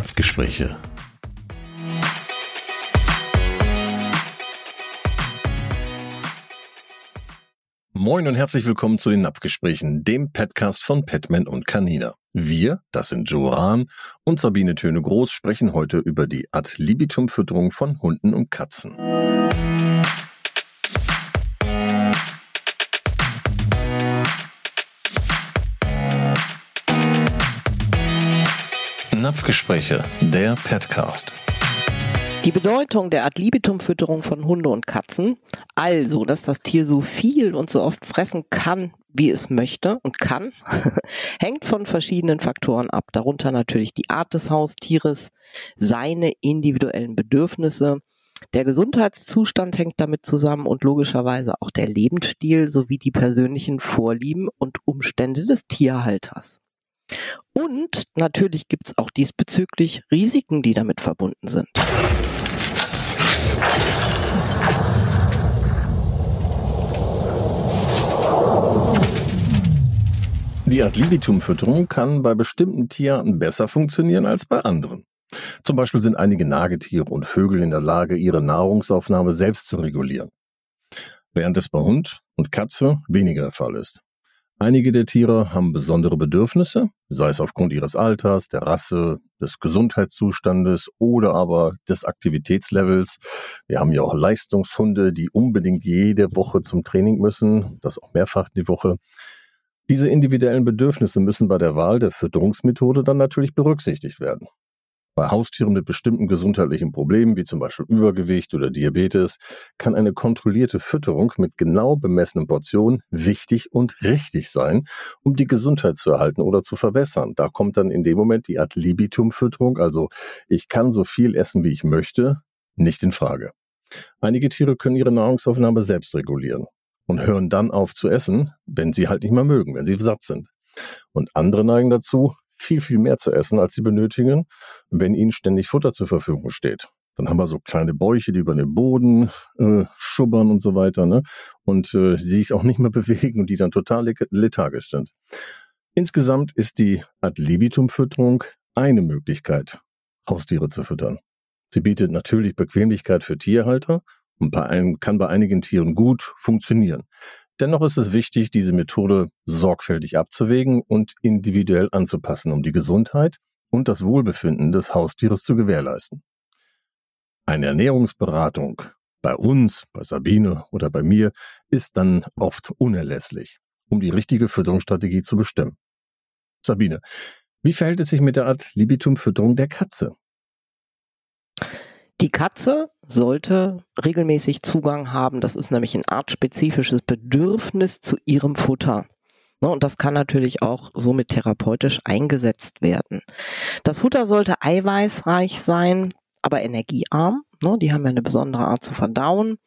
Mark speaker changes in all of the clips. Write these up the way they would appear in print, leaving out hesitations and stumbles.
Speaker 1: Napfgespräche. Moin und herzlich willkommen zu den Napfgesprächen, dem Petcast von Petman und Canina. Wir, das sind Joe Rahn und Sabine Töne-Groß, sprechen heute über die Ad-libitum-Fütterung von Hunden und Katzen. Napfgespräche, der Petcast.
Speaker 2: Die Bedeutung der Ad-libitum-Fütterung von Hunde und Katzen, also dass das Tier so viel und so oft fressen kann, wie es möchte und kann, hängt von verschiedenen Faktoren ab. Darunter natürlich die Art des Haustieres, seine individuellen Bedürfnisse, der Gesundheitszustand hängt damit zusammen und logischerweise auch der Lebensstil sowie die persönlichen Vorlieben und Umstände des Tierhalters. Und natürlich gibt es auch diesbezüglich Risiken, die damit verbunden sind.
Speaker 1: Die Ad-libitum-Fütterung kann bei bestimmten Tierarten besser funktionieren als bei anderen. Zum Beispiel sind einige Nagetiere und Vögel in der Lage, ihre Nahrungsaufnahme selbst zu regulieren, während es bei Hund und Katze weniger der Fall ist. Einige der Tiere haben besondere Bedürfnisse, sei es aufgrund ihres Alters, der Rasse, des Gesundheitszustandes oder aber des Aktivitätslevels. Wir haben ja auch Leistungshunde, die unbedingt jede Woche zum Training müssen, das auch mehrfach die Woche. Diese individuellen Bedürfnisse müssen bei der Wahl der Fütterungsmethode dann natürlich berücksichtigt werden. Bei Haustieren mit bestimmten gesundheitlichen Problemen, wie zum Beispiel Übergewicht oder Diabetes, kann eine kontrollierte Fütterung mit genau bemessenen Portionen wichtig und richtig sein, um die Gesundheit zu erhalten oder zu verbessern. Da kommt dann in dem Moment die Ad-libitum-Fütterung, also ich kann so viel essen, wie ich möchte, nicht in Frage. Einige Tiere können ihre Nahrungsaufnahme selbst regulieren und hören dann auf zu essen, wenn sie halt nicht mehr mögen, wenn sie satt sind. Und andere neigen dazu, viel mehr zu essen, als sie benötigen, wenn ihnen ständig Futter zur Verfügung steht. Dann haben wir so kleine Bäuche, die über den Boden schubbern und so weiter, ne? Und die sich auch nicht mehr bewegen und die dann total lethargisch sind. Insgesamt ist die Ad-libitum-Fütterung eine Möglichkeit, Haustiere zu füttern. Sie bietet natürlich Bequemlichkeit für Tierhalter und kann bei einigen Tieren gut funktionieren. Dennoch ist es wichtig, diese Methode sorgfältig abzuwägen und individuell anzupassen, um die Gesundheit und das Wohlbefinden des Haustieres zu gewährleisten. Eine Ernährungsberatung bei uns, bei Sabine oder bei mir ist dann oft unerlässlich, um die richtige Fütterungsstrategie zu bestimmen. Sabine, wie verhält es sich mit der Ad-libitum-Fütterung der Katze?
Speaker 2: Die Katze sollte regelmäßig Zugang haben, das ist nämlich ein artspezifisches Bedürfnis zu ihrem Futter. Und das kann natürlich auch somit therapeutisch eingesetzt werden. Das Futter sollte eiweißreich sein, aber energiearm. Die haben ja eine besondere Art zu verdauen.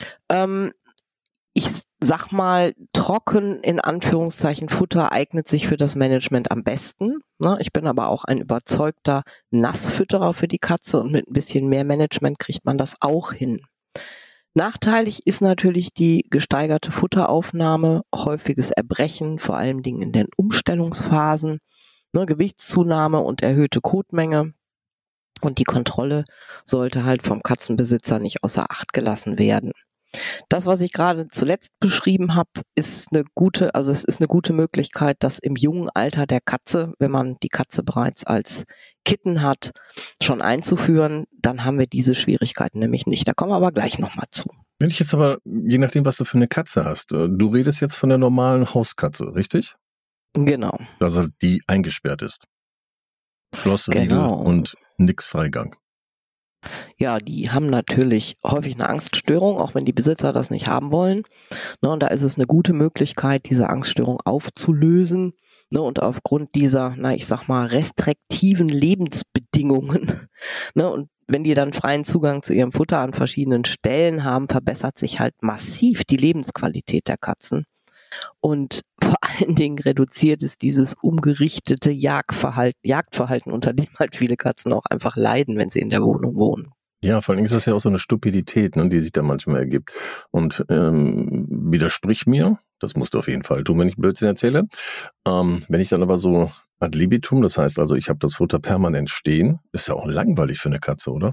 Speaker 2: Ich sag mal, trocken in Anführungszeichen Futter eignet sich für das Management am besten. Ich bin aber auch ein überzeugter Nassfütterer für die Katze und mit ein bisschen mehr Management kriegt man das auch hin. Nachteilig ist natürlich die gesteigerte Futteraufnahme, häufiges Erbrechen, vor allen Dingen in den Umstellungsphasen, Gewichtszunahme und erhöhte Kotmenge. Und die Kontrolle sollte halt vom Katzenbesitzer nicht außer Acht gelassen werden. Das, was ich gerade zuletzt beschrieben habe, ist eine gute Möglichkeit, das im jungen Alter der Katze, wenn man die Katze bereits als Kitten hat, schon einzuführen. Dann haben wir diese Schwierigkeiten nämlich nicht. Da kommen wir aber gleich nochmal zu.
Speaker 1: Wenn ich jetzt aber, je nachdem, was du für eine Katze hast, du redest jetzt von der normalen Hauskatze, richtig?
Speaker 2: Genau.
Speaker 1: Also die eingesperrt ist. Schlossriegel und nix Freigang.
Speaker 2: Ja, die haben natürlich häufig eine Angststörung, auch wenn die Besitzer das nicht haben wollen. Und da ist es eine gute Möglichkeit, diese Angststörung aufzulösen. Und aufgrund dieser, restriktiven Lebensbedingungen. Und wenn die dann freien Zugang zu ihrem Futter an verschiedenen Stellen haben, verbessert sich halt massiv die Lebensqualität der Katzen. Und vor allen Dingen reduziert es dieses umgerichtete Jagdverhalten, unter dem halt viele Katzen auch einfach leiden, wenn sie in der Wohnung wohnen.
Speaker 1: Ja, vor allem ist das ja auch so eine Stupidität, die sich da manchmal ergibt. Und widersprich mir, das musst du auf jeden Fall tun, wenn ich Blödsinn erzähle. Wenn ich dann aber so Ad libitum, das heißt also, ich habe das Futter permanent stehen. Ist ja auch langweilig für eine Katze, oder?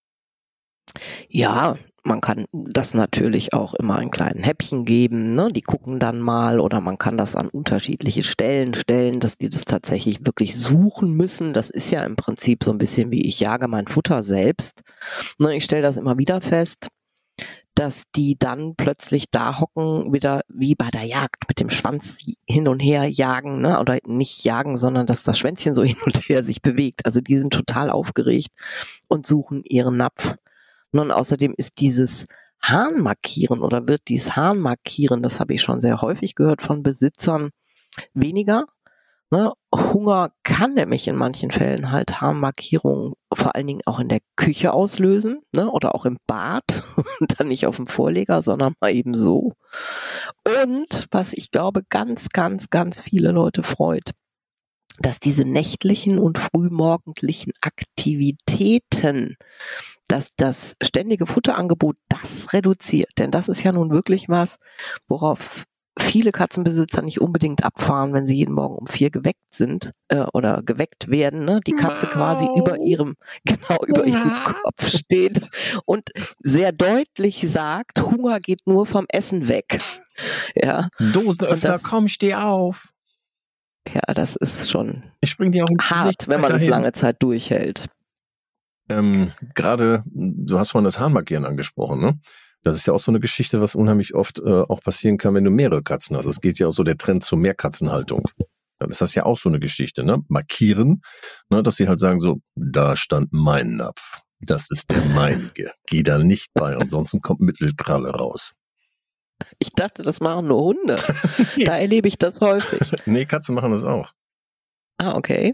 Speaker 2: Ja, man kann das natürlich auch immer in kleinen Häppchen geben, ne? Die gucken dann mal, oder man kann das an unterschiedliche Stellen stellen, dass die das tatsächlich wirklich suchen müssen. Das ist ja im Prinzip so ein bisschen wie ich jage mein Futter selbst. Ne, ich stelle das immer wieder fest, dass die dann plötzlich da hocken, wieder wie bei der Jagd, mit dem Schwanz hin und her jagen, ne? Oder nicht jagen, sondern dass das Schwänzchen so hin und her sich bewegt. Also die sind total aufgeregt und suchen ihren Napf. Und außerdem ist dieses Harnmarkieren oder wird dieses Harnmarkieren, das habe ich schon sehr häufig gehört von Besitzern, weniger. Ne? Hunger kann nämlich in manchen Fällen halt Harnmarkierungen vor allen Dingen auch in der Küche auslösen, ne? Oder auch im Bad und dann nicht auf dem Vorleger, sondern mal eben so. Und was ich glaube ganz, ganz, ganz viele Leute freut, dass diese nächtlichen und frühmorgendlichen Aktivitäten, dass das ständige Futterangebot das reduziert. Denn das ist ja nun wirklich was, worauf viele Katzenbesitzer nicht unbedingt abfahren, wenn sie jeden Morgen um 4 geweckt sind oder geweckt werden, ne? Die Katze quasi über ihrem Kopf steht und sehr deutlich sagt, Hunger geht nur vom Essen weg. Ja.
Speaker 1: Dosenöffner, komm, steh auf.
Speaker 2: Ja, das ist schon
Speaker 1: Ich spring dir auch ins
Speaker 2: hart,
Speaker 1: Gesicht,
Speaker 2: wenn man es
Speaker 1: weiterhin.
Speaker 2: lange Zeit durchhält.
Speaker 1: Gerade, du hast vorhin das Harnmarkieren angesprochen, ne? Das ist ja auch so eine Geschichte, was unheimlich oft auch passieren kann, wenn du mehrere Katzen hast. Es geht ja auch so der Trend zur Mehrkatzenhaltung. Dann ist das ja auch so eine Geschichte, ne? Markieren, ne? Dass sie halt sagen so, da stand mein Napf. Das ist der meinige. Geh da nicht bei, ansonsten kommt Mittelkralle raus.
Speaker 2: Ich dachte, das machen nur Hunde. Da erlebe ich das häufig.
Speaker 1: Nee, Katzen machen das auch.
Speaker 2: Ah, okay.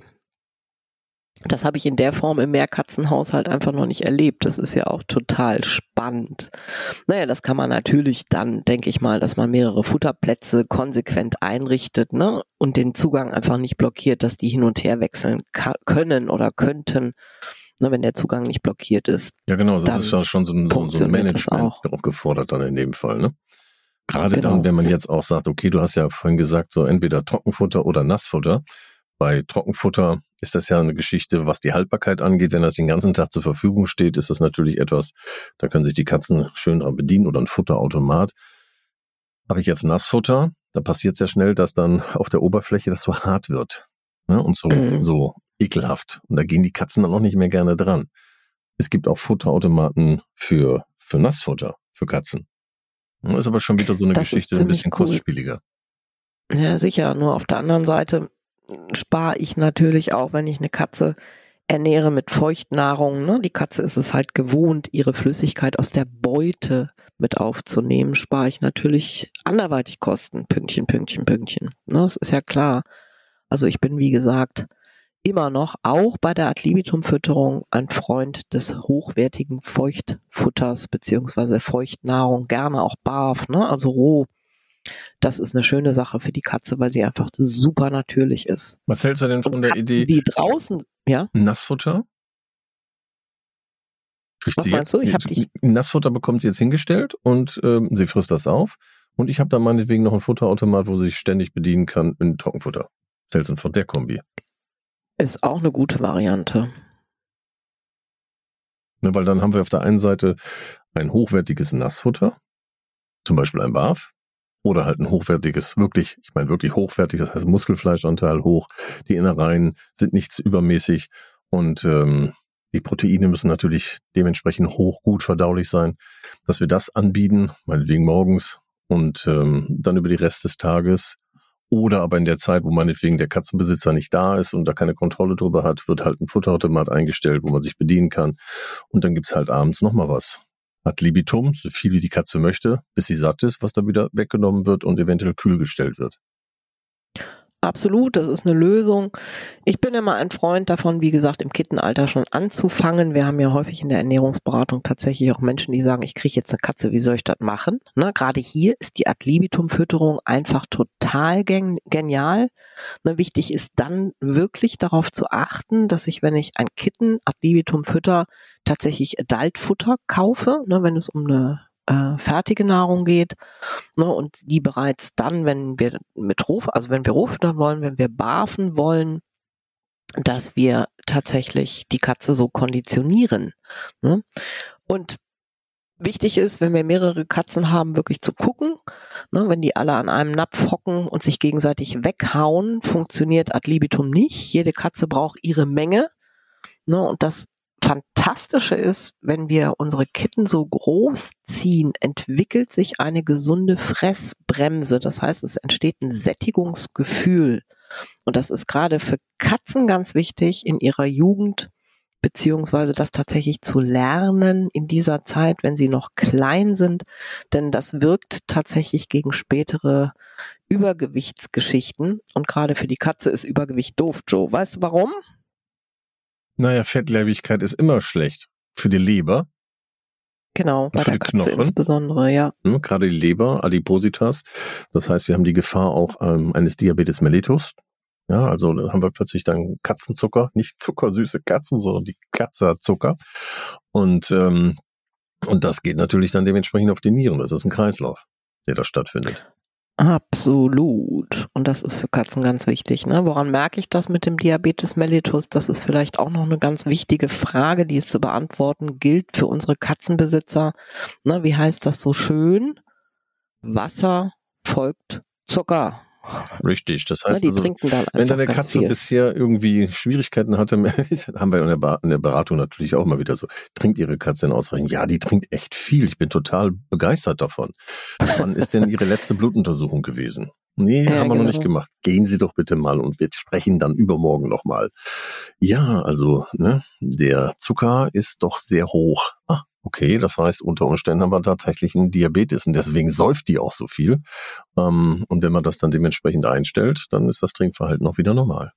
Speaker 2: Das habe ich in der Form im Mehrkatzenhaushalt einfach noch nicht erlebt. Das ist ja auch total spannend. Naja, das kann man natürlich dann, denke ich mal, dass man mehrere Futterplätze konsequent einrichtet, ne, und den Zugang einfach nicht blockiert, dass die hin und her wechseln können oder könnten, ne, wenn der Zugang nicht blockiert ist.
Speaker 1: Ja, genau, das ist ja schon so ein Management
Speaker 2: auch
Speaker 1: gefordert dann in dem Fall, ne? Gerade
Speaker 2: Genau.
Speaker 1: dann, wenn man jetzt auch sagt, okay, du hast ja vorhin gesagt, so entweder Trockenfutter oder Nassfutter. Bei Trockenfutter ist das ja eine Geschichte, was die Haltbarkeit angeht. Wenn das den ganzen Tag zur Verfügung steht, ist das natürlich etwas, da können sich die Katzen schön dran bedienen oder ein Futterautomat. Habe ich jetzt Nassfutter, da passiert sehr schnell, dass dann auf der Oberfläche das so hart wird, ne? Und so ekelhaft. Und da gehen die Katzen dann auch nicht mehr gerne dran. Es gibt auch Futterautomaten für Nassfutter, für Katzen. Das ist aber schon wieder so eine
Speaker 2: Das
Speaker 1: Geschichte, ein bisschen kostspieliger.
Speaker 2: Ja, sicher. Nur auf der anderen Seite spare ich natürlich auch, wenn ich eine Katze ernähre mit Feuchtnahrung, ne? Die Katze ist es halt gewohnt, ihre Flüssigkeit aus der Beute mit aufzunehmen, spare ich natürlich anderweitig Kosten, Pünktchen, Pünktchen, Pünktchen. Ne? Das ist ja klar. Also ich bin, wie gesagt, immer noch, auch bei der Ad libitum-Fütterung, ein Freund des hochwertigen Feuchtfutters beziehungsweise Feuchtnahrung, gerne auch barf, ne? Also roh. Das ist eine schöne Sache für die Katze, weil sie einfach super natürlich ist.
Speaker 1: Was hältst du denn von der Idee?
Speaker 2: Die draußen, ja?
Speaker 1: Nassfutter?
Speaker 2: Was meinst du?
Speaker 1: Nassfutter bekommt sie jetzt hingestellt und sie frisst das auf. Und ich habe da meinetwegen noch ein Futterautomat, wo sie sich ständig bedienen kann in Trockenfutter. Was hältst du von der Kombi?
Speaker 2: Ist auch eine gute Variante.
Speaker 1: Ne, weil dann haben wir auf der einen Seite ein hochwertiges Nassfutter, zum Beispiel ein Barf, oder halt ein hochwertiges, wirklich hochwertig, das heißt Muskelfleischanteil hoch, die Innereien sind nicht zu übermäßig und die Proteine müssen natürlich dementsprechend hoch, gut verdaulich sein, dass wir das anbieten, meinetwegen morgens und dann über die Rest des Tages oder aber in der Zeit, wo meinetwegen der Katzenbesitzer nicht da ist und da keine Kontrolle drüber hat, wird halt ein Futterautomat eingestellt, wo man sich bedienen kann und dann gibt's halt abends nochmal was. Ad libitum, so viel wie die Katze möchte, bis sie satt ist, was da wieder weggenommen wird und eventuell kühl gestellt wird.
Speaker 2: Absolut, das ist eine Lösung. Ich bin immer ein Freund davon, wie gesagt, im Kittenalter schon anzufangen. Wir haben ja häufig in der Ernährungsberatung tatsächlich auch Menschen, die sagen, ich kriege jetzt eine Katze, wie soll ich das machen? Ne, gerade hier ist die Ad libitum-Fütterung einfach total genial. Ne, wichtig ist dann wirklich darauf zu achten, dass ich, wenn ich ein Kitten Ad libitum fütter, tatsächlich Adult-Futter kaufe, ne, wenn es um eine fertige Nahrung geht, ne, und die bereits dann, wenn wir rohfüttern wollen, wenn wir barfen wollen, dass wir tatsächlich die Katze so konditionieren. Ne? Und wichtig ist, wenn wir mehrere Katzen haben, wirklich zu gucken. Ne, wenn die alle an einem Napf hocken und sich gegenseitig weghauen, funktioniert ad libitum nicht. Jede Katze braucht ihre Menge. Ne, und das Fantastische ist, wenn wir unsere Kitten so groß ziehen, entwickelt sich eine gesunde Fressbremse. Das heißt, es entsteht ein Sättigungsgefühl. Und das ist gerade für Katzen ganz wichtig in ihrer Jugend, beziehungsweise das tatsächlich zu lernen in dieser Zeit, wenn sie noch klein sind, denn das wirkt tatsächlich gegen spätere Übergewichtsgeschichten und gerade für die Katze ist Übergewicht doof, Joe. Weißt du warum?
Speaker 1: Naja, Fettleibigkeit ist immer schlecht. Für die Leber.
Speaker 2: Genau, bei
Speaker 1: für
Speaker 2: der
Speaker 1: die
Speaker 2: Katze
Speaker 1: Knochen.
Speaker 2: insbesondere, ja.
Speaker 1: Gerade die Leber, Adipositas. Das heißt, wir haben die Gefahr auch eines Diabetes mellitus. Ja, also da haben wir plötzlich dann Katzenzucker, nicht zuckersüße Katzen, sondern die Katzerzucker. Und das geht natürlich dann dementsprechend auf die Nieren. Das ist ein Kreislauf, der da stattfindet.
Speaker 2: Absolut. Und das ist für Katzen ganz wichtig. Ne? Woran merke ich das mit dem Diabetes mellitus? Das ist vielleicht auch noch eine ganz wichtige Frage, die es zu beantworten gilt für unsere Katzenbesitzer. Ne, wie heißt das so schön? Wasser folgt Zucker.
Speaker 1: Richtig, das heißt,
Speaker 2: die
Speaker 1: also,
Speaker 2: trinken dann einfach
Speaker 1: wenn deine
Speaker 2: ganz
Speaker 1: Katze
Speaker 2: viel.
Speaker 1: bisher irgendwie Schwierigkeiten hatte, haben wir in der Beratung natürlich auch mal wieder so, trinkt Ihre Katze denn ausreichend? Ja, die trinkt echt viel. Ich bin total begeistert davon. Wann ist denn Ihre letzte Blutuntersuchung gewesen? Nee,
Speaker 2: Ja,
Speaker 1: haben wir noch nicht
Speaker 2: genau.
Speaker 1: gemacht. Gehen Sie doch bitte mal und wir sprechen dann übermorgen nochmal. Ja, also, der Zucker ist doch sehr hoch. Ah, okay, das heißt, unter Umständen haben wir tatsächlich einen Diabetes und deswegen säuft die auch so viel. Und wenn man das dann dementsprechend einstellt, dann ist das Trinkverhalten auch wieder normal.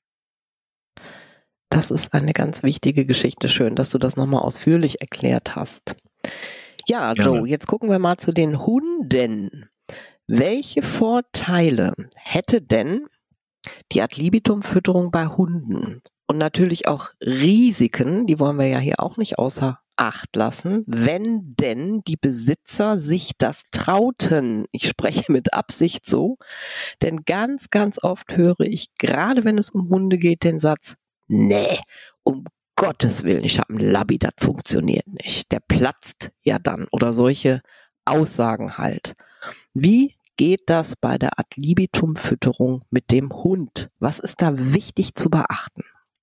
Speaker 2: Das ist eine ganz wichtige Geschichte. Schön, dass du das nochmal ausführlich erklärt hast. Ja,
Speaker 1: Gerne.
Speaker 2: Joe, jetzt gucken wir mal zu den Hunden. Welche Vorteile hätte denn die Ad-libitum-Fütterung bei Hunden? Und natürlich auch Risiken, die wollen wir ja hier auch nicht außer Acht lassen, wenn denn die Besitzer sich das trauten. Ich spreche mit Absicht so, denn ganz, ganz oft höre ich, gerade wenn es um Hunde geht, den Satz, nee, um Gottes Willen, ich habe einen Labby, das funktioniert nicht. Der platzt ja dann oder solche Aussagen halt. Wie geht das bei der Ad-libitum-Fütterung mit dem Hund? Was ist da wichtig zu beachten?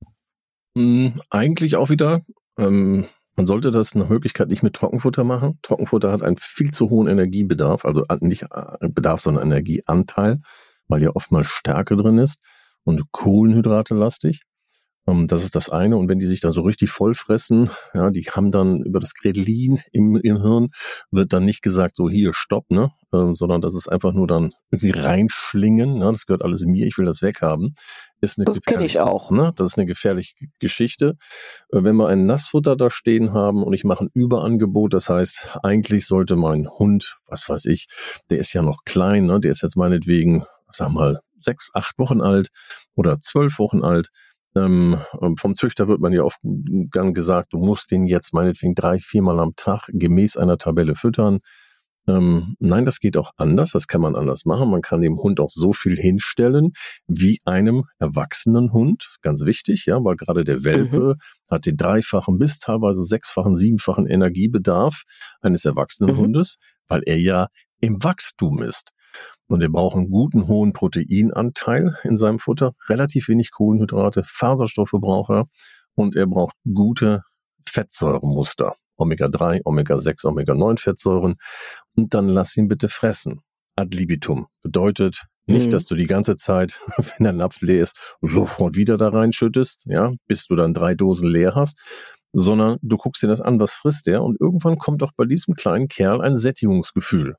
Speaker 1: Eigentlich auch wieder, man sollte das nach Möglichkeit nicht mit Trockenfutter machen. Trockenfutter hat einen viel zu hohen Energiebedarf, also nicht Bedarf, sondern Energieanteil, weil ja oftmals Stärke drin ist und Kohlenhydrate lastig. Das ist das eine. Und wenn die sich dann so richtig voll fressen, ja, die haben dann über das Ghrelin im Hirn, wird dann nicht gesagt, so hier, stopp, ne, sondern das ist einfach nur dann irgendwie reinschlingen, ne, das gehört alles mir, ich will das weghaben. Das
Speaker 2: kenne ich auch.
Speaker 1: Ne, das ist eine gefährliche Geschichte. Wenn wir ein Nassfutter da stehen haben und ich mache ein Überangebot, das heißt, eigentlich sollte mein Hund, was weiß ich, der ist ja noch klein, ne, der ist jetzt meinetwegen, sag mal, 6, 8 Wochen alt oder 12 Wochen alt. Vom Züchter wird man ja oft gern gesagt, du musst den jetzt meinetwegen 3, 4 Mal am Tag gemäß einer Tabelle füttern. Nein, das geht auch anders, das kann man anders machen. Man kann dem Hund auch so viel hinstellen wie einem erwachsenen Hund, ganz wichtig, ja, weil gerade der Welpe hat den 3-fachen bis teilweise 6-fachen, 7-fachen Energiebedarf eines erwachsenen Hundes, weil er ja im Wachstum ist. Und er braucht einen guten, hohen Proteinanteil in seinem Futter, relativ wenig Kohlenhydrate, Faserstoffe braucht er und er braucht gute Fettsäuremuster, Omega-3, Omega-6, Omega-9 Fettsäuren und dann lass ihn bitte fressen. Ad libitum bedeutet nicht, dass du die ganze Zeit, wenn der Napf leer ist, sofort wieder da reinschüttest, ja, bis du dann 3 Dosen leer hast, sondern du guckst dir das an, was frisst der und irgendwann kommt auch bei diesem kleinen Kerl ein Sättigungsgefühl.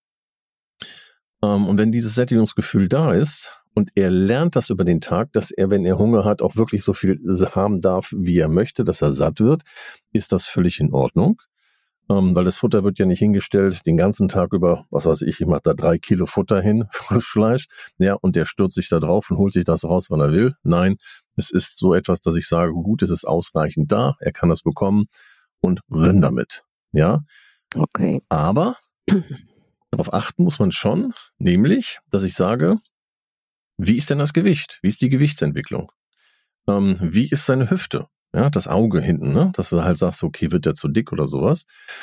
Speaker 1: Und wenn dieses Sättigungsgefühl da ist und er lernt das über den Tag, dass er, wenn er Hunger hat, auch wirklich so viel haben darf, wie er möchte, dass er satt wird, ist das völlig in Ordnung. Weil das Futter wird ja nicht hingestellt den ganzen Tag über, was weiß ich mache da 3 Kilo Futter hin, Frischfleisch, ja, und der stürzt sich da drauf und holt sich das raus, wann er will. Nein, es ist so etwas, dass ich sage, gut, es ist ausreichend da, er kann das bekommen und renn damit, ja.
Speaker 2: Okay.
Speaker 1: Aber darauf achten muss man schon, nämlich, dass ich sage, wie ist denn das Gewicht? Wie ist die Gewichtsentwicklung? wie ist seine Hüfte? Ja, das Auge hinten, ne? Dass du halt sagst, okay, wird der zu dick oder sowas?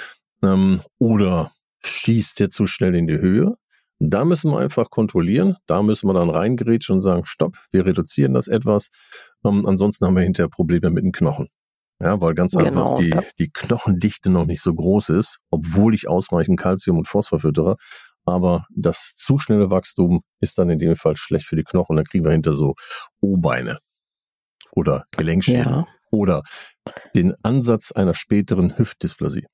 Speaker 1: Oder schießt der zu schnell in die Höhe? Da müssen wir einfach kontrollieren. Da müssen wir dann reingrätschen und sagen, stopp, wir reduzieren das etwas. Ansonsten haben wir hinterher Probleme mit den Knochen. Ja, weil ganz einfach die Knochendichte noch nicht so groß ist, obwohl ich ausreichend Calcium und Phosphor füttere. Aber das zu schnelle Wachstum ist dann in dem Fall schlecht für die Knochen. Dann kriegen wir hinter so O-Beine oder Gelenkschäden oder den Ansatz einer späteren Hüftdysplasie.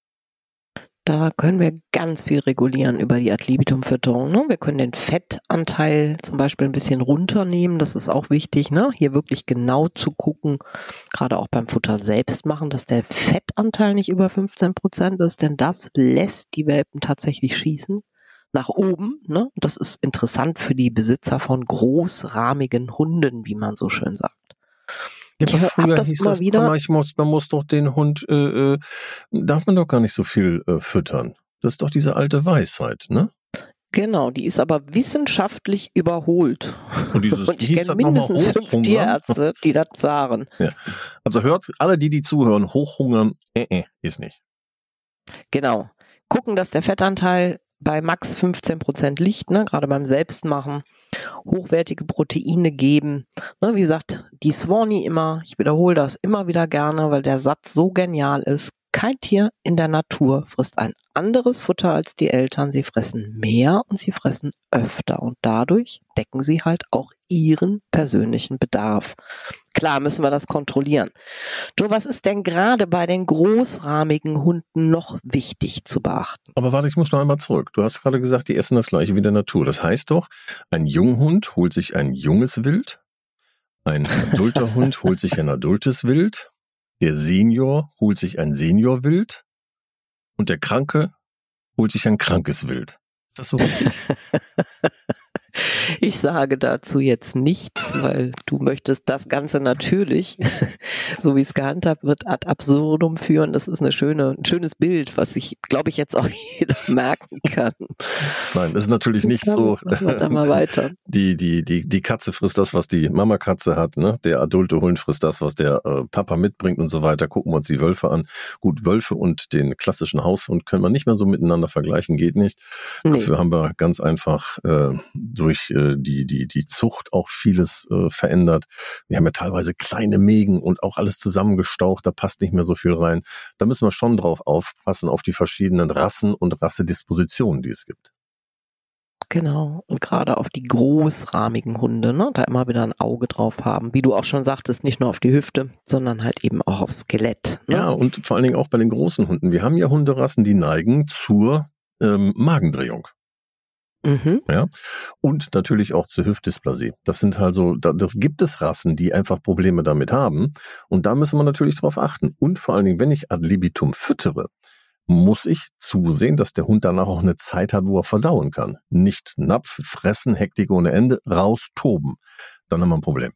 Speaker 2: Da können wir ganz viel regulieren über die Ad-libitum-Fütterung. Ne? Wir können den Fettanteil zum Beispiel ein bisschen runternehmen. Das ist auch wichtig, ne? Hier wirklich genau zu gucken, gerade auch beim Futter selbst machen, dass der Fettanteil nicht über 15% ist, denn das lässt die Welpen tatsächlich schießen nach oben. Ne? Das ist interessant für die Besitzer von großrahmigen Hunden, wie man so schön sagt.
Speaker 1: Ja, aber früher hieß das immer, man muss doch den Hund, darf man doch gar nicht so viel füttern. Das ist doch diese alte Weisheit, ne?
Speaker 2: Genau, die ist aber wissenschaftlich überholt.
Speaker 1: Und
Speaker 2: ich kenne mindestens 5 Tierärzte, die das sagen.
Speaker 1: Ja. Also hört alle, die zuhören, Hochhungern, ist nicht.
Speaker 2: Genau. Gucken, dass der Fettanteil bei max 15% liegt, ne, gerade beim Selbstmachen, hochwertige Proteine geben. Ne, wie gesagt, die Swanee immer, ich wiederhole das immer wieder gerne, weil der Satz so genial ist. Kein Tier in der Natur frisst ein anderes Futter als die Eltern. Sie fressen mehr und sie fressen öfter und dadurch decken sie halt auch ihren persönlichen Bedarf. Klar müssen wir das kontrollieren. Du, was ist denn gerade bei den großrahmigen Hunden noch wichtig zu beachten?
Speaker 1: Aber warte, ich muss noch einmal zurück. Du hast gerade gesagt, die essen das Gleiche wie in der Natur. Das heißt doch, ein Junghund holt sich ein junges Wild, ein adulter Hund holt sich ein adultes Wild, der Senior holt sich ein Seniorwild und der Kranke holt sich ein krankes Wild. Ist das so richtig?
Speaker 2: Ich sage dazu jetzt nichts, weil du möchtest das Ganze natürlich, so wie es gehandhabt wird, ad absurdum führen. Das ist ein schönes Bild, was sich, glaube ich, jetzt auch jeder merken kann.
Speaker 1: Nein, das ist natürlich nicht so.
Speaker 2: Dann mal weiter.
Speaker 1: Die Katze frisst das, was die Mama-Katze hat, ne? Der adulte Hund frisst das, was der Papa mitbringt und so weiter. Gucken wir uns die Wölfe an. Gut, Wölfe und den klassischen Haushund können wir nicht mehr so miteinander vergleichen, geht nicht. Nee. Dafür haben wir ganz einfach durch die Zucht auch vieles verändert. Wir haben ja teilweise kleine Mägen und auch alles zusammengestaucht, da passt nicht mehr so viel rein. Da müssen wir schon drauf aufpassen, auf die verschiedenen Rassen und Rassedispositionen, die es gibt.
Speaker 2: Genau, und gerade auf die großrahmigen Hunde, ne, da immer wieder ein Auge drauf haben. Wie du auch schon sagtest, nicht nur auf die Hüfte, sondern halt eben auch aufs Skelett. Ne?
Speaker 1: Ja, und vor allen Dingen auch bei den großen Hunden. Wir haben ja Hunderassen, die neigen zur Magendrehung.
Speaker 2: Mhm.
Speaker 1: Ja, und natürlich auch zur Hüftdysplasie. Das sind halt so, das gibt es Rassen, die einfach Probleme damit haben. Und da müssen wir natürlich drauf achten. Und vor allen Dingen, wenn ich ad libitum füttere, muss ich zusehen, dass der Hund danach auch eine Zeit hat, wo er verdauen kann. Nicht Napf, fressen, Hektik ohne Ende, raus, toben. Dann haben wir ein Problem.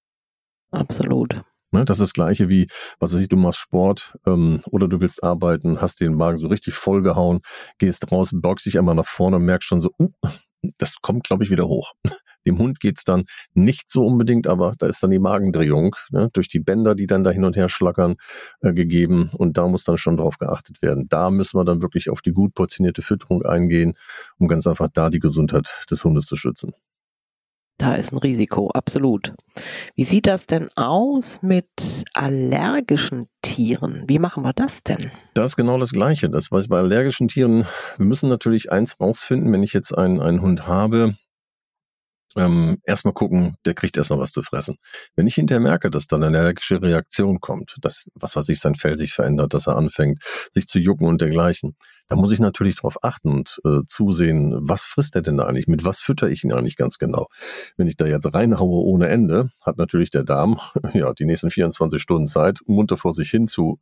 Speaker 2: Absolut.
Speaker 1: Das ist das Gleiche wie, was weiß ich, du machst Sport oder du willst arbeiten, hast den Magen so richtig vollgehauen, gehst raus, beugst dich einmal nach vorne und merkst schon so, das kommt, glaube ich, wieder hoch. Dem Hund geht's dann nicht so unbedingt, aber da ist dann die Magendrehung, ne, durch die Bänder, die dann da hin und her schlackern, gegeben. Und da muss dann schon drauf geachtet werden. Da müssen wir dann wirklich auf die gut portionierte Fütterung eingehen, um ganz einfach da die Gesundheit des Hundes zu schützen.
Speaker 2: Da ist ein Risiko, absolut. Wie sieht das denn aus mit allergischen Tieren? Wie machen wir das denn?
Speaker 1: Das ist genau das Gleiche. Das weiß bei allergischen Tieren, wir müssen natürlich eins rausfinden, wenn ich jetzt einen Hund habe, erstmal gucken, der kriegt erstmal was zu fressen. Wenn ich hinterher merke, dass dann eine allergische Reaktion kommt, dass, was weiß ich, sein Fell sich verändert, dass er anfängt, sich zu jucken und dergleichen, da muss ich natürlich drauf achten und zusehen, was frisst er denn da eigentlich, mit was fütter ich ihn eigentlich ganz genau. Wenn ich da jetzt reinhaue ohne Ende, hat natürlich der Darm ja die nächsten 24 Stunden Zeit, munter vor sich hin zu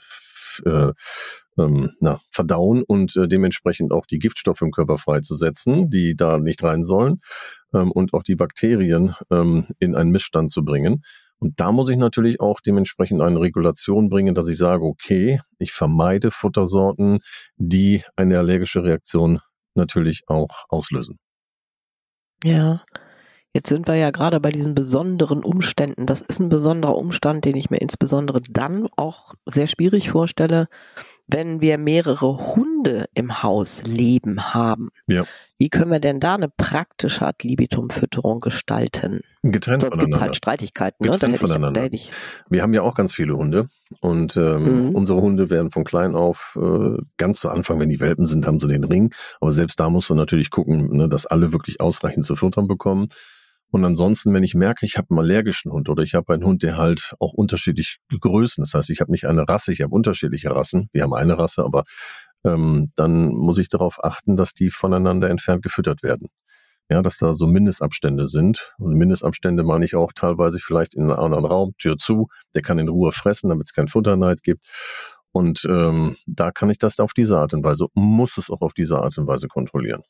Speaker 1: verdauen und dementsprechend auch die Giftstoffe im Körper freizusetzen, die da nicht rein sollen, und auch die Bakterien in einen Missstand zu bringen. Und da muss ich natürlich auch dementsprechend eine Regulation bringen, dass ich sage, okay, ich vermeide Futtersorten, die eine allergische Reaktion natürlich auch auslösen.
Speaker 2: Ja. Jetzt sind wir ja gerade bei diesen besonderen Umständen. Das ist ein besonderer Umstand, den ich mir insbesondere dann auch sehr schwierig vorstelle, wenn wir mehrere Hunde im Haus leben haben.
Speaker 1: Ja.
Speaker 2: Wie können wir denn da eine praktische Ad-libitum-Fütterung gestalten?
Speaker 1: Getrennt
Speaker 2: Sonst gibt es
Speaker 1: voneinander.
Speaker 2: halt Streitigkeiten. Ne?
Speaker 1: Getrennt voneinander. Wir haben ja auch ganz viele Hunde und unsere Hunde werden von klein auf, ganz zu Anfang, wenn die Welpen sind, haben sie den Ring. Aber selbst da musst du natürlich gucken, ne, dass alle wirklich ausreichend zu futtern bekommen. Und ansonsten, wenn ich merke, ich habe einen allergischen Hund oder ich habe einen Hund, der halt auch unterschiedliche Größen, das heißt, ich habe nicht eine Rasse, ich habe unterschiedliche Rassen. Wir haben eine Rasse, aber dann muss ich darauf achten, dass die voneinander entfernt gefüttert werden. Ja, dass da so Mindestabstände sind. Und Mindestabstände meine ich auch teilweise vielleicht in einem anderen Raum, Tür zu, der kann in Ruhe fressen, damit es keinen Futterneid gibt. Und da kann ich das auf diese Art und Weise, muss es auch auf diese Art und Weise kontrollieren.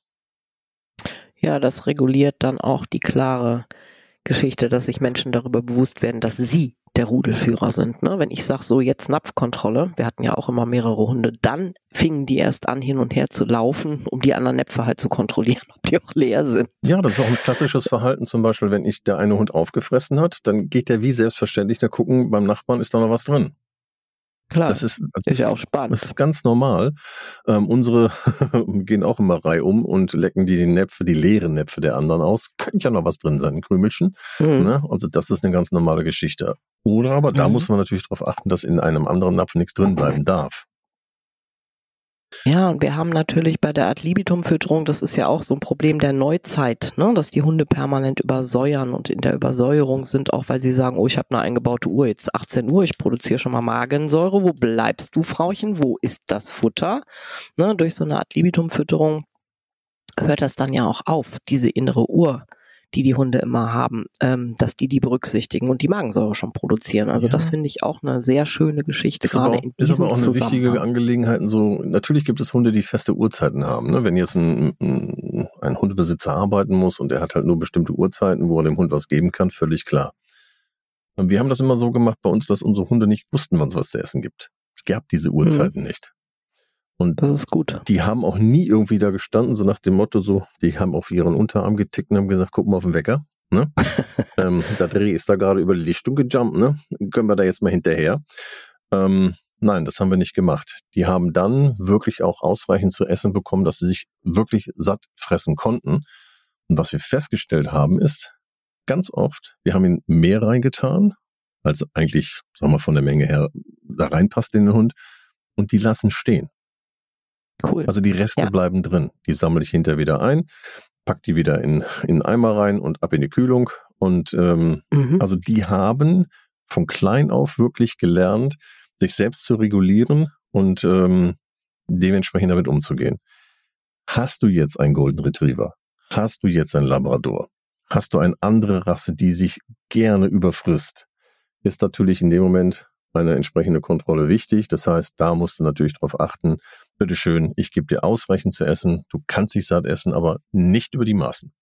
Speaker 2: Ja, das reguliert dann auch die klare Geschichte, dass sich Menschen darüber bewusst werden, dass sie der Rudelführer sind. Ne? Wenn ich sage, so jetzt Napfkontrolle, wir hatten ja auch immer mehrere Hunde, dann fingen die erst an, hin und her zu laufen, um die anderen Näpfe halt zu kontrollieren, ob die auch leer sind.
Speaker 1: Ja, das ist auch ein klassisches Verhalten, zum Beispiel, wenn der eine Hund aufgefressen hat, dann geht der wie selbstverständlich nach gucken, beim Nachbarn ist da noch was drin.
Speaker 2: Klar,
Speaker 1: das ist
Speaker 2: ja auch spannend.
Speaker 1: Das ist ganz normal. Unsere gehen auch immer reihum und lecken die Näpfe, die leeren Näpfe der anderen aus. Könnte ja noch was drin sein, ein Krümelchen. Ne? Also das ist eine ganz normale Geschichte. Oder aber da muss man natürlich darauf achten, dass in einem anderen Napf nichts drin bleiben darf.
Speaker 2: Ja, und wir haben natürlich bei der Ad-libitum-Fütterung, das ist ja auch so ein Problem der Neuzeit, ne, dass die Hunde permanent übersäuern und in der Übersäuerung sind, auch weil sie sagen, oh, ich habe eine eingebaute Uhr, jetzt 18 Uhr, ich produziere schon mal Magensäure, wo bleibst du, Frauchen, wo ist das Futter? Ne, durch so eine Ad-libitum-Fütterung hört das dann ja auch auf, diese innere Uhr, die Hunde immer haben, dass die berücksichtigen und die Magensäure schon produzieren. Also das finde ich auch eine sehr schöne Geschichte, gerade in diesem
Speaker 1: Zusammenhang. Ist aber auch eine wichtige Angelegenheit. So, natürlich gibt es Hunde, die feste Uhrzeiten haben. Ne? Wenn jetzt ein Hundebesitzer arbeiten muss und er hat halt nur bestimmte Uhrzeiten, wo er dem Hund was geben kann, völlig klar. Und wir haben das immer so gemacht bei uns, dass unsere Hunde nicht wussten, wann es was zu essen gibt. Es gab diese Uhrzeiten nicht. Und
Speaker 2: das ist gut.
Speaker 1: Die haben auch nie irgendwie da gestanden, so nach dem Motto, so, die haben auf ihren Unterarm getickt und haben gesagt, guck mal auf den Wecker. Ne? Der Dreh ist da gerade über die Lichtung gejumpt, ne? Können wir da jetzt mal hinterher? Nein, das haben wir nicht gemacht. Die haben dann wirklich auch ausreichend zu essen bekommen, dass sie sich wirklich satt fressen konnten. Und was wir festgestellt haben ist, ganz oft, wir haben ihnen mehr reingetan, als eigentlich, sagen wir von der Menge her, da reinpasst in den Hund. Und die lassen stehen.
Speaker 2: Cool.
Speaker 1: Also die Reste bleiben drin. Die sammle ich hinterher wieder ein, pack die wieder in einen Eimer rein und ab in die Kühlung. Und also die haben von klein auf wirklich gelernt, sich selbst zu regulieren und dementsprechend damit umzugehen. Hast du jetzt einen Golden Retriever? Hast du jetzt einen Labrador? Hast du eine andere Rasse, die sich gerne überfrisst? Ist natürlich in dem Moment eine entsprechende Kontrolle wichtig. Das heißt, da musst du natürlich darauf achten, bitteschön, ich gebe dir ausreichend zu essen, du kannst dich satt essen, aber nicht über die Maßen.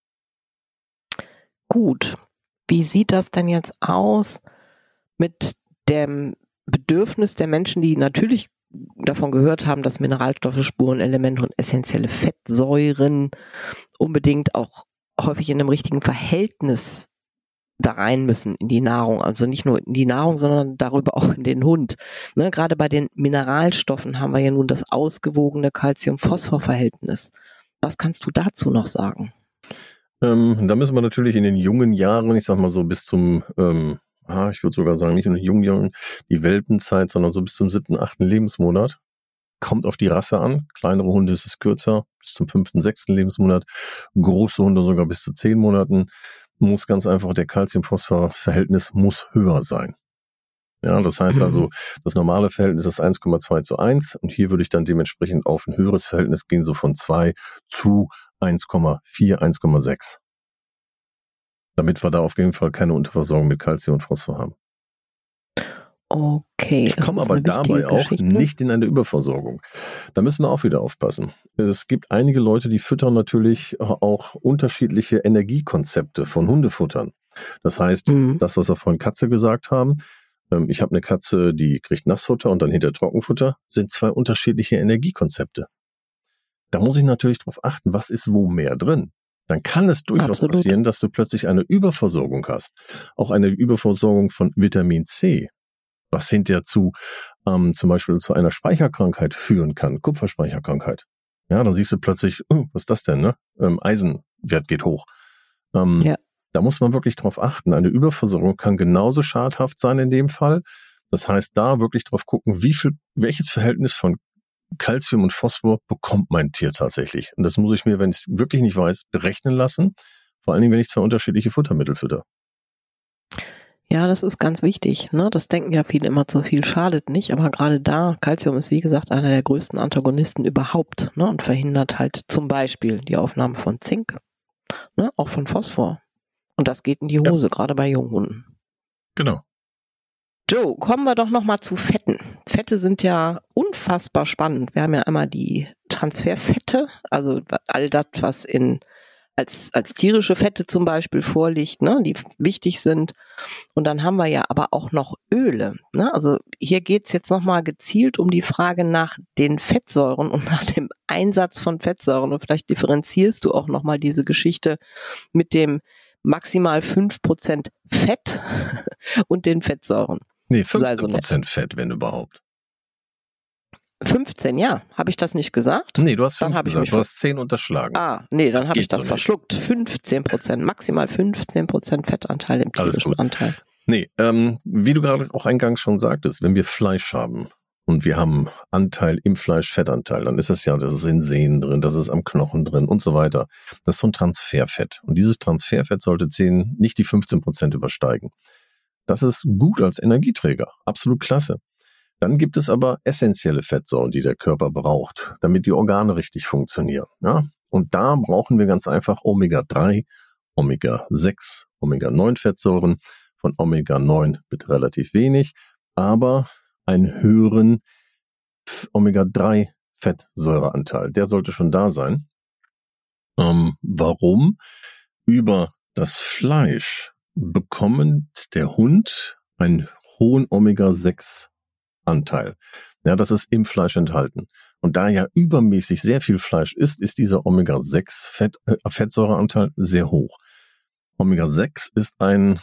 Speaker 2: Gut. Wie sieht das denn jetzt aus mit dem Bedürfnis der Menschen, die natürlich davon gehört haben, dass Mineralstoffe, Spurenelemente und essentielle Fettsäuren unbedingt auch häufig in einem richtigen Verhältnis da rein müssen in die Nahrung, also nicht nur in die Nahrung, sondern darüber auch in den Hund. Ne, gerade bei den Mineralstoffen haben wir ja nun das ausgewogene Calcium-Phosphor-Verhältnis. Was kannst du dazu noch sagen?
Speaker 1: Da müssen wir natürlich in den jungen Jahren, ich sag mal so bis zum, ich würde sogar sagen, nicht in den jungen Jahren, die Welpenzeit, sondern so bis zum 7., 8. Lebensmonat. Kommt auf die Rasse an. Kleinere Hunde ist es kürzer, bis zum 5., 6. Lebensmonat. Große Hunde sogar bis zu 10 Monaten. Muss ganz einfach, der Calcium-Phosphor-Verhältnis muss höher sein. Ja, das heißt also, das normale Verhältnis ist 1,2:1 und hier würde ich dann dementsprechend auf ein höheres Verhältnis gehen, so von 2 zu 1,4, 1,6. Damit wir da auf jeden Fall keine Unterversorgung mit Calcium und Phosphor haben.
Speaker 2: Okay.
Speaker 1: Ich komme aber dabei auch nicht in eine Überversorgung. Da müssen wir auch wieder aufpassen. Es gibt einige Leute, die füttern natürlich auch unterschiedliche Energiekonzepte von Hundefuttern. Das heißt, das, was wir vorhin Katze gesagt haben, ich habe eine Katze, die kriegt Nassfutter und dann hinter Trockenfutter, sind 2 unterschiedliche Energiekonzepte. Da muss ich natürlich drauf achten, was ist wo mehr drin. dann kann es durchaus
Speaker 2: Absolut.
Speaker 1: passieren, dass du plötzlich eine Überversorgung hast. Auch eine Überversorgung von Vitamin C, was hinterher zum Beispiel zu einer Speicherkrankheit führen kann, Kupferspeicherkrankheit. Ja, dann siehst du plötzlich, was ist das denn, ne? Eisenwert geht hoch.
Speaker 2: Ja.
Speaker 1: Da muss man wirklich drauf achten. Eine Überversorgung kann genauso schadhaft sein in dem Fall. Das heißt, da wirklich drauf gucken, welches Verhältnis von Calcium und Phosphor bekommt mein Tier tatsächlich. Und das muss ich mir, wenn ich es wirklich nicht weiß, berechnen lassen. Vor allen Dingen, wenn ich 2 unterschiedliche Futtermittel fütter.
Speaker 2: Ja, das ist ganz wichtig. Ne? Das denken ja viele immer, zu viel schadet nicht. Aber gerade da, Calcium ist wie gesagt einer der größten Antagonisten überhaupt, ne? Und verhindert halt zum Beispiel die Aufnahme von Zink, ne? Auch von Phosphor. Und das geht in die Hose, gerade bei Junghunden.
Speaker 1: Genau.
Speaker 2: Joe, kommen wir doch nochmal zu Fetten. Fette sind ja unfassbar spannend. Wir haben ja einmal die Transferfette, also all das, was als tierische Fette zum Beispiel vorliegt, ne, die wichtig sind. Und dann haben wir ja aber auch noch Öle. Ne? Also hier geht's jetzt nochmal gezielt um die Frage nach den Fettsäuren und nach dem Einsatz von Fettsäuren. Und vielleicht differenzierst du auch nochmal diese Geschichte mit dem maximal 5% Fett und den Fettsäuren.
Speaker 1: Nee, 15% Fett, wenn überhaupt.
Speaker 2: 15, ja. Habe ich das nicht gesagt?
Speaker 1: Nee, du hast 5
Speaker 2: Dann
Speaker 1: gesagt, du hast 10 unterschlagen.
Speaker 2: Nee, dann habe ich
Speaker 1: Geht
Speaker 2: das
Speaker 1: so
Speaker 2: verschluckt. 15%, maximal 15% Fettanteil im tierischen Anteil.
Speaker 1: Nee, wie du gerade auch eingangs schon sagtest, wenn wir Fleisch haben und wir haben Anteil im Fleisch, Fettanteil, dann ist es ja, das ist in Sehnen drin, das ist am Knochen drin und so weiter. Das ist so ein Transferfett. Und dieses Transferfett sollte nicht die 15% übersteigen. Das ist gut als Energieträger. Absolut klasse. Dann gibt es aber essentielle Fettsäuren, die der Körper braucht, damit die Organe richtig funktionieren. Ja? Und da brauchen wir ganz einfach Omega-3, Omega-6, Omega-9 Fettsäuren. Von Omega-9 bitte relativ wenig, aber einen höheren Omega-3 Fettsäureanteil. Der sollte schon da sein. Warum? Über das Fleisch bekommt der Hund einen hohen Omega-6-Anteil. Ja, das ist im Fleisch enthalten. Und da ja übermäßig sehr viel Fleisch ist dieser Omega-6-Fettsäureanteil sehr hoch. Omega-6 ist ein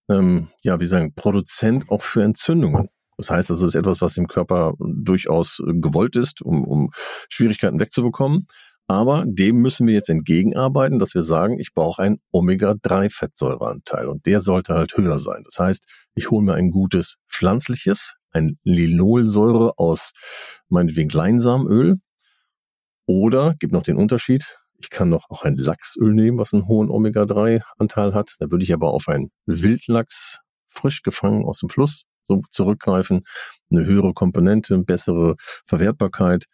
Speaker 1: Produzent auch für Entzündungen. Das heißt also, es ist etwas, was im Körper durchaus gewollt ist, um Schwierigkeiten wegzubekommen. Aber dem müssen wir jetzt entgegenarbeiten, dass wir sagen, ich brauche einen Omega-3-Fettsäureanteil und der sollte halt höher sein. Das heißt, ich hole mir ein gutes pflanzliches, ein Linolsäure aus meinetwegen Leinsamenöl oder, gibt noch den Unterschied, ich kann noch auch ein Lachsöl nehmen, was einen hohen Omega-3-Anteil hat. Da würde ich aber auf einen Wildlachs, frisch gefangen aus dem Fluss, so zurückgreifen. Eine höhere Komponente, eine bessere Verwertbarkeit.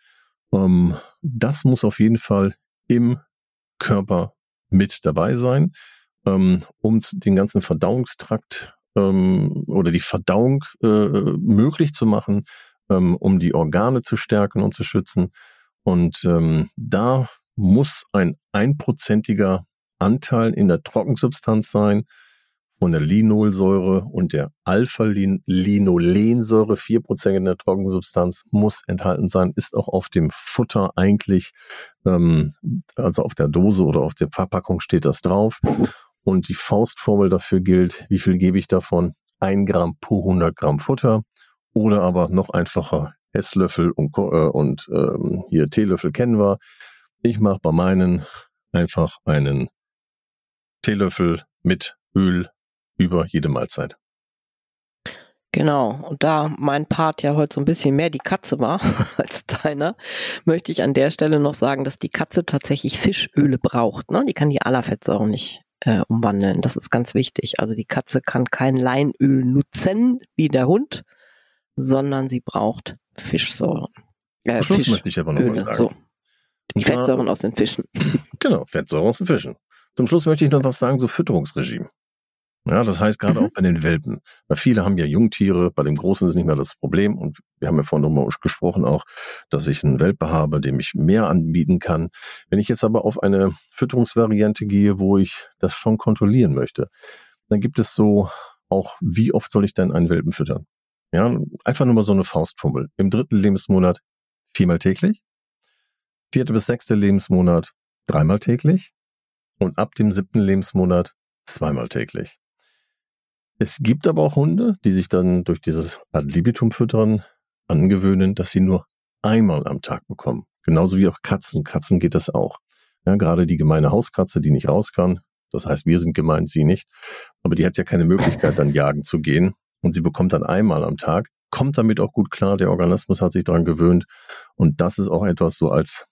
Speaker 1: Das muss auf jeden Fall im Körper mit dabei sein, um den ganzen Verdauungstrakt oder die Verdauung möglich zu machen, um die Organe zu stärken und zu schützen. Und da muss ein 1%iger Anteil in der Trockensubstanz sein von der Linolsäure und der Alpha-Linolensäure, 4% in der Trockensubstanz muss enthalten sein, ist auch auf dem Futter eigentlich, also auf der Dose oder auf der Verpackung steht das drauf. Und die Faustformel dafür gilt, wie viel gebe ich davon? 1 Gramm pro 100 Gramm Futter oder aber noch einfacher Esslöffel und hier Teelöffel kennen wir. Ich mache bei meinen einfach einen Teelöffel mit Öl über jede Mahlzeit.
Speaker 2: Genau, und da mein Part ja heute so ein bisschen mehr die Katze war als deiner, möchte ich an der Stelle noch sagen, dass die Katze tatsächlich Fischöle braucht. Ne? Die kann die Alafettsäuren nicht umwandeln. Das ist ganz wichtig. Also die Katze kann kein Leinöl nutzen wie der Hund, sondern sie braucht Fischsäuren.
Speaker 1: Schluss möchte ich aber noch was sagen.
Speaker 2: So. Die Fettsäuren aus den Fischen.
Speaker 1: Genau, Fettsäuren aus den Fischen. Zum Schluss möchte ich noch was sagen, so Fütterungsregime. Ja, das heißt gerade auch bei den Welpen. Weil viele haben ja Jungtiere, bei dem Großen ist nicht mehr das Problem. Und wir haben ja vorhin darüber gesprochen auch, dass ich einen Welpe habe, dem ich mehr anbieten kann. Wenn ich jetzt aber auf eine Fütterungsvariante gehe, wo ich das schon kontrollieren möchte, dann gibt es so auch, wie oft soll ich denn einen Welpen füttern? Ja, einfach nur mal so eine Faustformel. Im 3. Lebensmonat 4-mal täglich. 4. bis 6. Lebensmonat 3-mal täglich und ab dem 7. Lebensmonat 2-mal täglich. Es gibt aber auch Hunde, die sich dann durch dieses Ad libitum Füttern angewöhnen, dass sie nur einmal am Tag bekommen. Genauso wie auch Katzen. Katzen geht das auch. Ja, gerade die gemeine Hauskatze, die nicht raus kann. Das heißt, wir sind gemeint, sie nicht. Aber die hat ja keine Möglichkeit, dann jagen zu gehen. Und sie bekommt dann einmal am Tag, kommt damit auch gut klar. Der Organismus hat sich daran gewöhnt. Und das ist auch etwas so als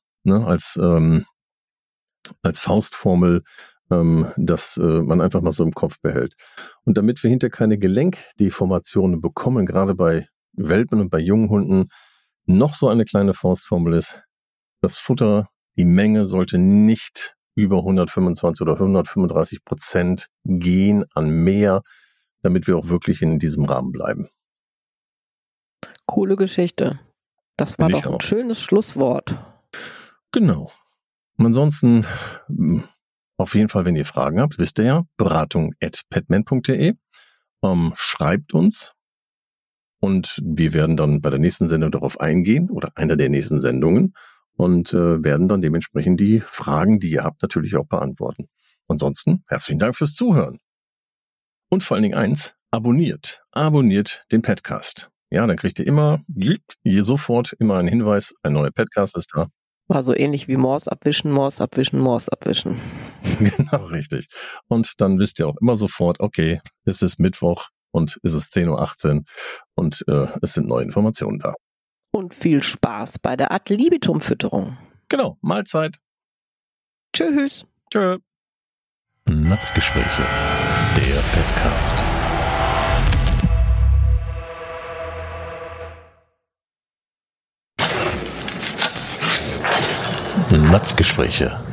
Speaker 1: Faustformel, dass man einfach mal so im Kopf behält. Und damit wir hinterher keine Gelenkdeformationen bekommen, gerade bei Welpen und bei jungen Hunden, noch so eine kleine Faustformel ist, das Futter, die Menge sollte nicht über 125 oder 135% gehen an mehr, damit wir auch wirklich in diesem Rahmen bleiben.
Speaker 2: Coole Geschichte. Das war doch ein schönes Schlusswort.
Speaker 1: Genau. Und ansonsten, auf jeden Fall, wenn ihr Fragen habt, wisst ihr ja, beratung@petman.de. Schreibt uns und wir werden dann bei der nächsten Sendung darauf eingehen oder einer der nächsten Sendungen und werden dann dementsprechend die Fragen, die ihr habt, natürlich auch beantworten. Ansonsten, herzlichen Dank fürs Zuhören. Und vor allen Dingen eins, abonniert den Petcast. Ja, dann kriegt ihr sofort immer einen Hinweis, ein neuer Petcast ist da.
Speaker 2: War so ähnlich wie Morse abwischen.
Speaker 1: Genau, richtig. Und dann wisst ihr auch immer sofort, okay, es ist Mittwoch und es ist 10:18 Uhr und es sind neue Informationen da.
Speaker 2: Und viel Spaß bei der Ad libitum Fütterung.
Speaker 1: Genau, Mahlzeit.
Speaker 2: Tschüss.
Speaker 1: Tschö. Napfgespräche, der Petcast. Napfgespräche,